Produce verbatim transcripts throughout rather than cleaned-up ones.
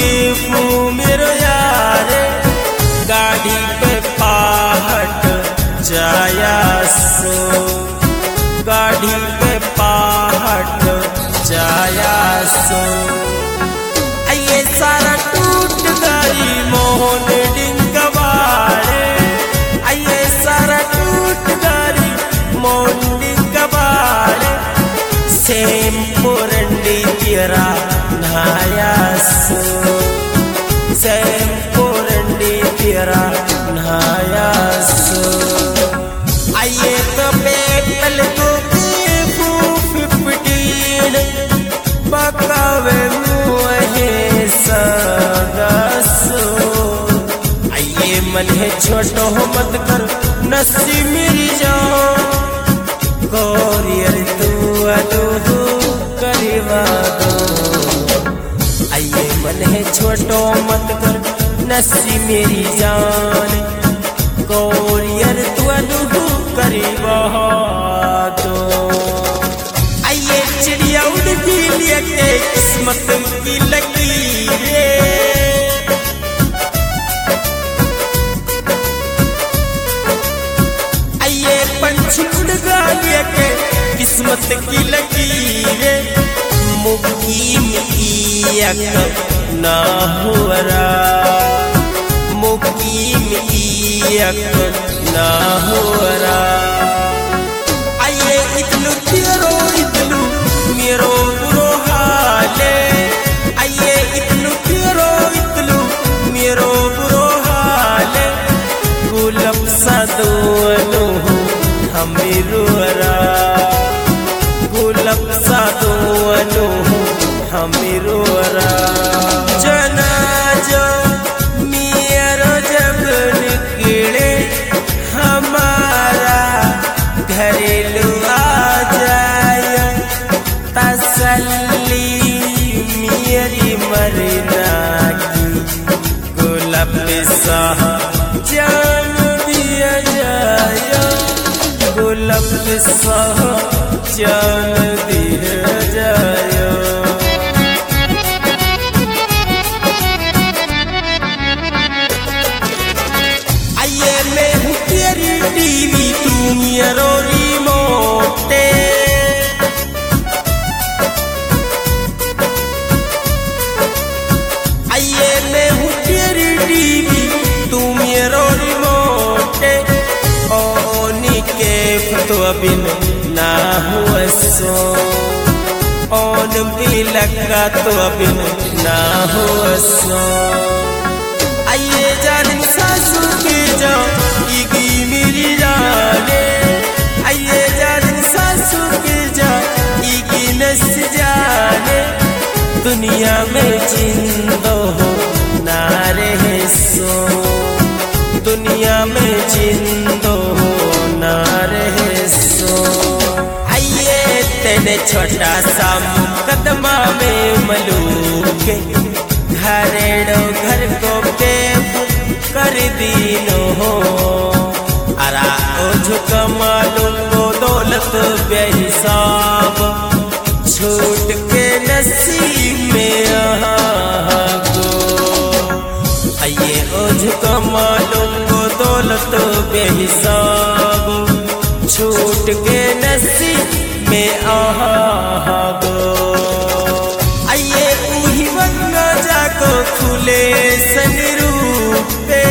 Gift मेरो यार गाड़ी पे पहाट जाया सो गाड़ी पे पहाट जाया सो ये सारा टूट गई मोहन डिंगवाड़े ये सारा टूट गई मोहन डिंगवाड़े सेम पुरंडी तेरा नहाया सो सेम पुरंडी तेरा नहाया सो आइए तो पेटल को फिफ्टीन पकावे मुहे सगासो आइए मन है छोटो मत कर नसी मेरी जान कोरियर तू अदो करवा दो आइए मन है छोटो मत कर नसी मेरी जान कोरियर तू अदो करवा दो आइए चिड़िया उड़ भी लेके किस्मत की लकीरें आइए पंछी उड़ लेके किस्मत की लकीरें मुकीम इयक ना हुआ मुकीम इयक ना हुआ आइए इतलू तेरो इतलू मेरो बुरो हाले आइए इतलू तेरो इतलू मेरो बुरो हाले गुलाब सादोनो हमेरो रा गुलाब सादोनो हमेरो रा जना जो मेरो जब निकले हमारा घरेलू आ जाए तसल्ली मेरी मरना की गुलाब सा जान दिया जाए गुलाब सा जान दिया जाए आइए मैं हूँ तेरी टीवी तू मेरो रिमोटे आइए मैं हूँ तेरी टीवी तू मेरो रिमोटे ओनी के तो बिन ना हुआ सो ओन भी लगा तो बिन ना हुआ सो आइए जान सासू के जाओ इगी मेरी जाने आइए जान सासू के जाओ इगी नस जाने दुनिया में जिंदो हो ना रहे सो दुनिया में जिंदो हो ना रहे सो आइए तेने छोटा सा मुकदमा में मलूक घरेड़ो घर को के कर दीनो हो अरा ओझ मालूम को दौलत बेहिसाब छूट के नसीब में आहा गो आइए ओझ मालूम को दौलत बेहिसाब छूट के नसीब में आहा गो आइए उही बंगा जाको खुले सनरूपे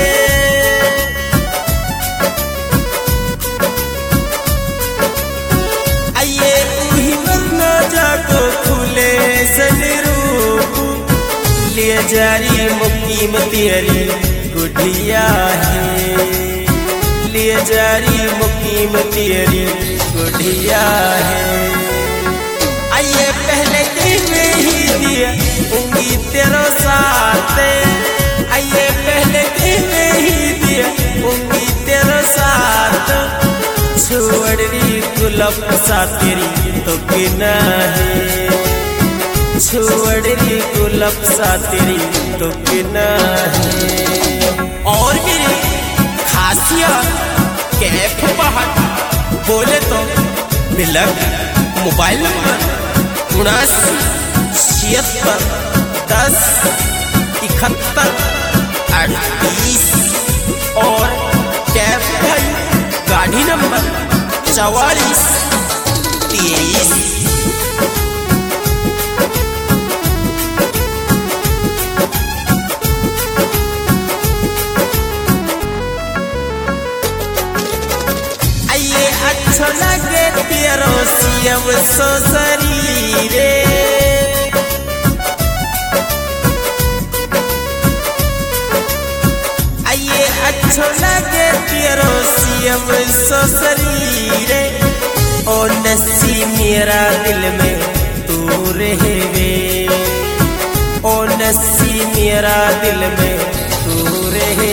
आइए उही बंगा जाको खुले सनरूप लिए जारी मुकीम तेरी गुढ़िया है लिए जारी मुकीम तेरी गुढ़िया है आइए पहले दिन ही दिया उंगी तेरो साथ आइए पहले दिन ही दिया उंगी तेरो साथ छोड़ री गुलाब सा तेरी तो बिना है छोड़ री गुलाब सा तेरी तो बिना है और मेरी खासियत कैफ पहाड़ बोले तो मिलक मोबाइल नंबर उनासी छिहत्तर दस इकहत्तर अड़तीस और कैब भाई गाड़ी नंबर चवालीस तेईस। आइए अच्छा लगे तेरो सीएम ससुरी रे, अच्छो लगे तेरो सीएम ससुरी रे, ओ नसी मेरा दिल में तू रहवे, ओ नसी मेरा दिल में तू रहवे।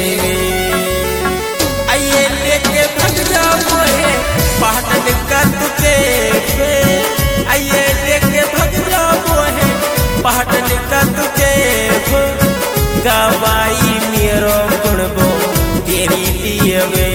आइए लेके भग जाओ है पहाड़ का तुके, आइए लेके भग जाओ है पहाड़ का तुके, गवाई मेरो गुणबो तेरी दियवे,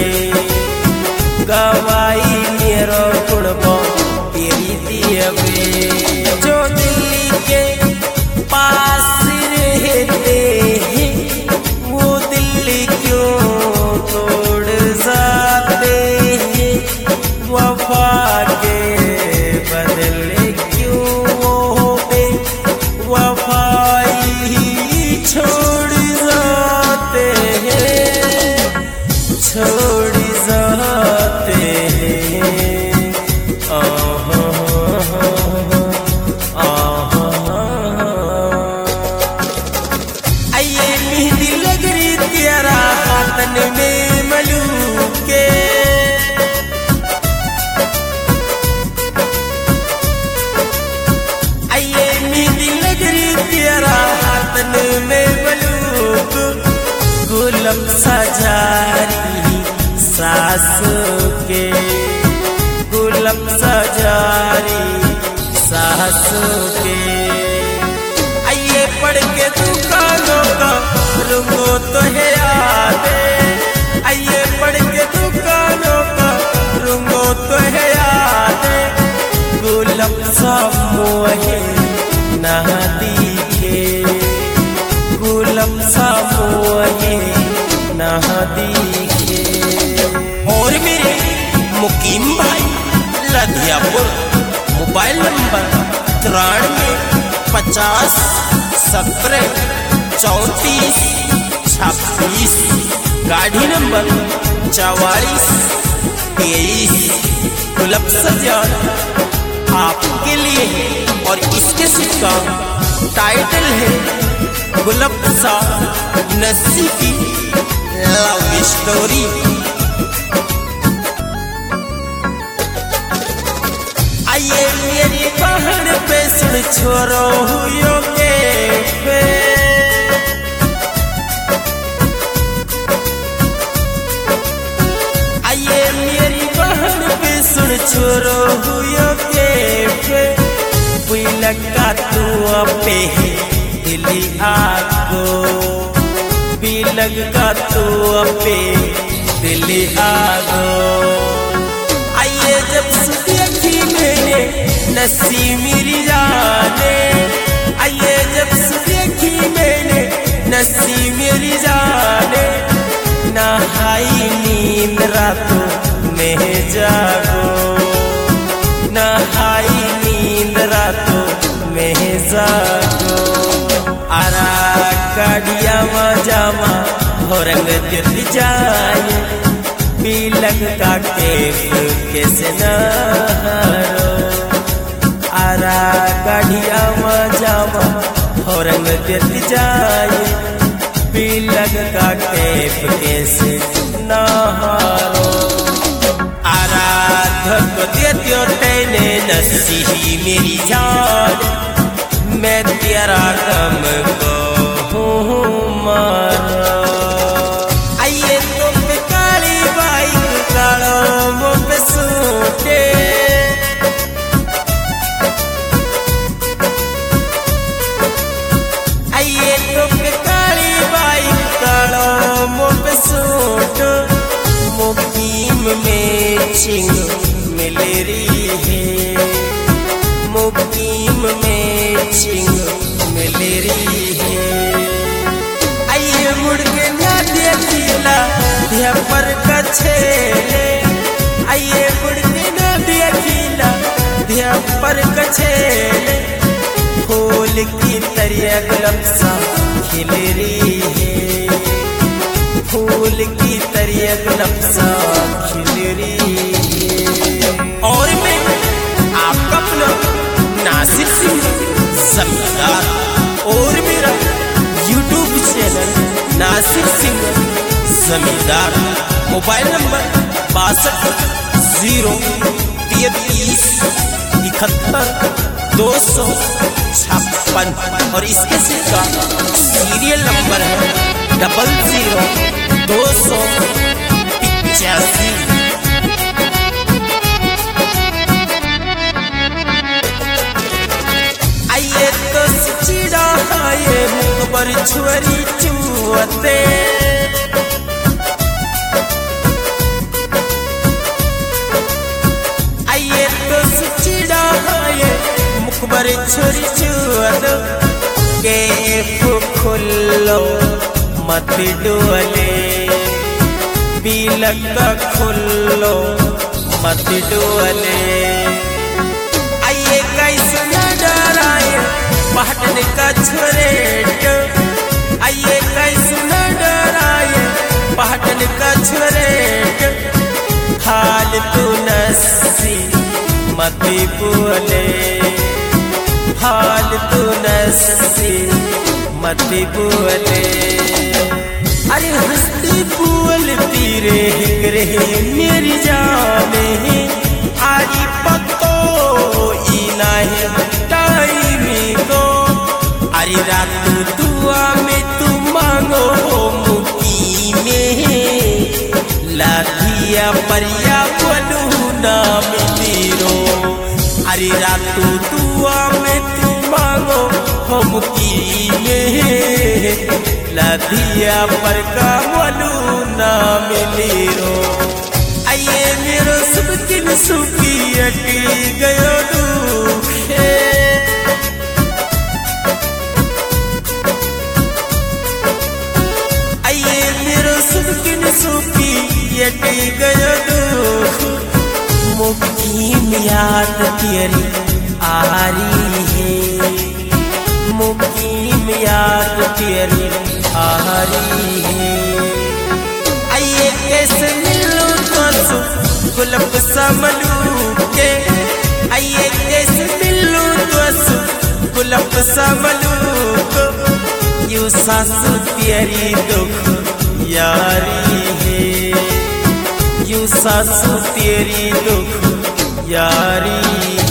गवाई मेरो गुणबो तेरी दियवे। जो दिल्ली के पास रहते हैं वो दिल्ली क्यों तोड़ जाते हैं, वफा के बदले क्यों वो बेवफाई छोड़ जाते हैं, छोड़ जाते हैं। आहा आहा आइए मेहंदी लग रही तेरा हाथन में मलू के, आइए मेहंदी लग रही तेरा हाथन में मलूक, गुलाब सजारी सासू के, गुलाब सजारी सासू के। आइए पढ़ के दुकानों का रुंगो तो है यादे, आइए पढ़ के दुकानों का रुंगो तो है यादे, गुलाब सा मोहे ना दिखे, गुलाब सा मोहे ना दिखे। और मेरे मुकीम भाई लधियापुर, मोबाइल नंबर तिरानवे पचास सत्रह चौंतीस छब्बीस, गाड़ी नंबर चवालीस तेईस। गुलाब सजान आपके लिए और इसके सिक्का टाइटल है गुलाब सा नसी की लव स्टोरी। आइए मेरी बहन पे सुन छोरो हुयो के पे, आइए मेरी बहन पे सुन छोरो हुयो के पे, कोई लगा तू पे दिली आगो, बिलग का तू पे दिली आगो। आइए जब देखी मैंने नसी मेरी जाने, आइए जब देखी मैंने नसी मेरी जाने, नहाई नींद रातों में जागो, नहाई नींद रातों में जागो। आरा काड़िया जामा हो रंग दिल जाए, बिलग का केफ कैसे नारो, आरा गाड़िया जामा हो रंग दिल जाए, बिलग का केफ कैसे नारो। आरा धक देत्यो तेने नसी मेरी जान, मैं तेरा गम को हूँ मारा। आइए तुम काली बाइक कालो मुँह पे सूटे, आइए तुम काली बाइक कालो मुँह पे सूट, मुकीम में चिंग मिल रही है, मुकीम में चिंग मिल रही है। कछेले आइए बुढ़ती न देखिला धिया पर कछेले फूल की तरिया गुलमसा खिल रही है फूल की तरिया गुलमसा खिल रही है। और मैं आपका अपना नासिर सिंह जमींदार और मेरा यूट्यूब चैनल नासिर सिंह जमींदार मोबाइल नंबर बासठ जीरो तैतीस इकहत्तर दो सौ छप्पन और इसके का सीरियल नंबर है डबल जीरो दो सौ पिचासी। आइए तो चिड़ा आए मुखबर छुरी चुअते आइए तो चिड़ा आए मुखबर छुरी चुअत के खुल्लो मत डोले बिलक खुल्लो मत डोले। आइए कैसे न डराए पहाड़ का छोरेट आइए कैसे न डराए पहाड़ का छोरेट हाल तू नसी मत बोले हाल तू नसी मत बोले। अरे हंसती बोलती रे रे मेरी जाने आरी पतो इनाही टाइम को अरे रात दुआ में तुम मांगो मुकी में लाधिया परिया बोलू ना मिलो अरे रात दुआ में तुम मांगो हम की में लाधिया पर का बोलू ना मिली रो। आइए मेरो सब दिन सुखी अटी गयो दुखे आइए मेरो सब दिन सुखी अटी गयो दुख मुक्ति में याद तेरी आ रही है मुक्ति में याद तेरी आ रही है। आइए कैसे मिलूं तो गुलाब समलू के आइए कैसे मिलूं तो गुलाब समलू को यू सासू तेरी दुख यारी है यू सासू तेरी दुख यारी